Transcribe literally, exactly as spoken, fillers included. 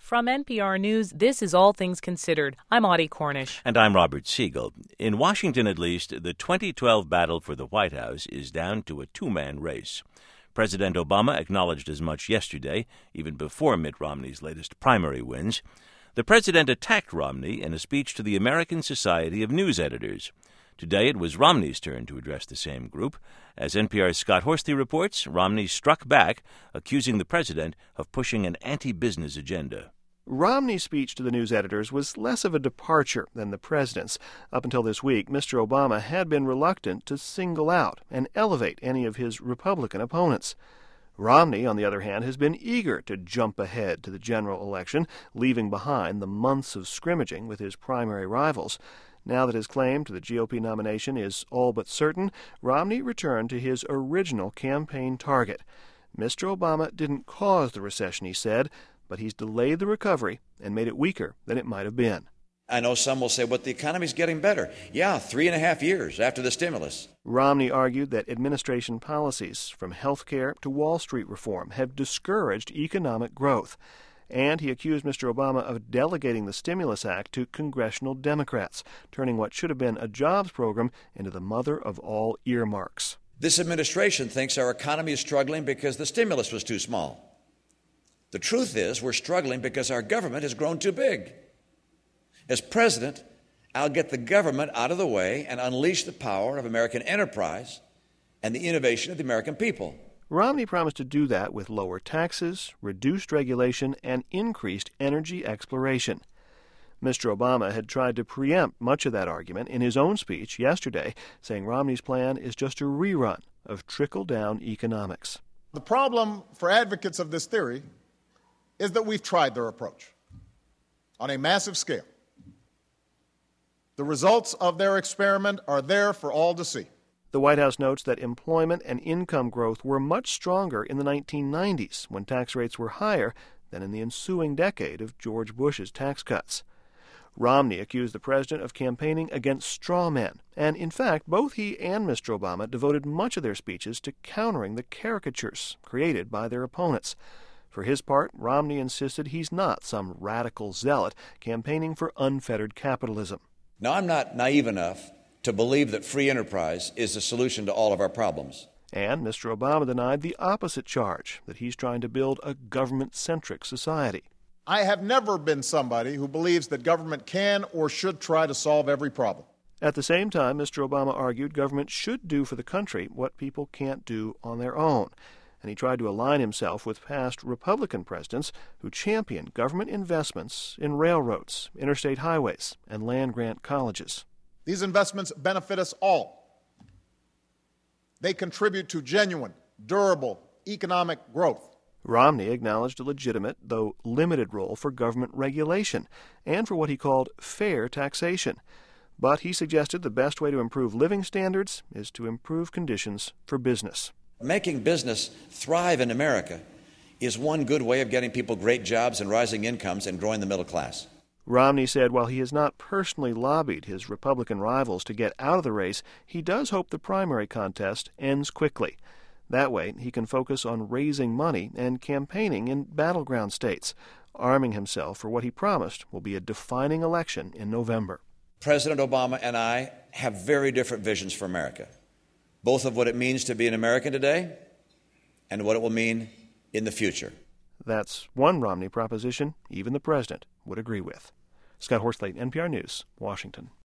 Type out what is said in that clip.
From N P R News, this is All Things Considered. I'm Audie Cornish. And I'm Robert Siegel. In Washington, at least, the twenty twelve battle for the White House is down to a two-man race. President Obama acknowledged as much yesterday, even before Mitt Romney's latest primary wins. The president attacked Romney in a speech to the American Society of News Editors. Today it was Romney's turn to address the same group. As N P R's Scott Horsley reports, Romney struck back, accusing the president of pushing an anti-business agenda. Romney's speech to the news editors was less of a departure than the president's. Up until this week, Mister Obama had been reluctant to single out and elevate any of his Republican opponents. Romney, on the other hand, has been eager to jump ahead to the general election, leaving behind the months of scrimmaging with his primary rivals. Now that his claim to the G O P nomination is all but certain, Romney returned to his original campaign target. Mister Obama didn't cause the recession, he said, but he's delayed the recovery and made it weaker than it might have been. I know some will say, but the economy's getting better. Yeah, three and a half years after the stimulus. Romney argued that administration policies, from health care to Wall Street reform, have discouraged economic growth. And he accused Mister Obama of delegating the Stimulus Act to congressional Democrats, turning what should have been a jobs program into the mother of all earmarks. This administration thinks our economy is struggling because the stimulus was too small. The truth is we're struggling because our government has grown too big. As president, I'll get the government out of the way and unleash the power of American enterprise and the innovation of the American people. Romney promised to do that with lower taxes, reduced regulation, and increased energy exploration. Mister Obama had tried to preempt much of that argument in his own speech yesterday, saying Romney's plan is just a rerun of trickle-down economics. The problem for advocates of this theory is that we've tried their approach on a massive scale. The results of their experiment are there for all to see. The White House notes that employment and income growth were much stronger in the nineteen nineties, when tax rates were higher than in the ensuing decade of George Bush's tax cuts. Romney accused the president of campaigning against straw men, and in fact, both he and Mister Obama devoted much of their speeches to countering the caricatures created by their opponents. For his part, Romney insisted he's not some radical zealot campaigning for unfettered capitalism. Now, I'm not naive enough to believe that free enterprise is the solution to all of our problems. And Mister Obama denied the opposite charge, that he's trying to build a government-centric society. I have never been somebody who believes that government can or should try to solve every problem. At the same time, Mister Obama argued government should do for the country what people can't do on their own. And he tried to align himself with past Republican presidents who championed government investments in railroads, interstate highways, and land-grant colleges. These investments benefit us all. They contribute to genuine, durable economic growth. Romney acknowledged a legitimate, though limited, role for government regulation and for what he called fair taxation. But he suggested the best way to improve living standards is to improve conditions for business. Making business thrive in America is one good way of getting people great jobs and rising incomes and growing the middle class. Romney said while he has not personally lobbied his Republican rivals to get out of the race, he does hope the primary contest ends quickly. That way, he can focus on raising money and campaigning in battleground states, arming himself for what he promised will be a defining election in November. President Obama and I have very different visions for America, both of what it means to be an American today and what it will mean in the future. That's one Romney proposition even the president would agree with. Scott Horsley, N P R News, Washington.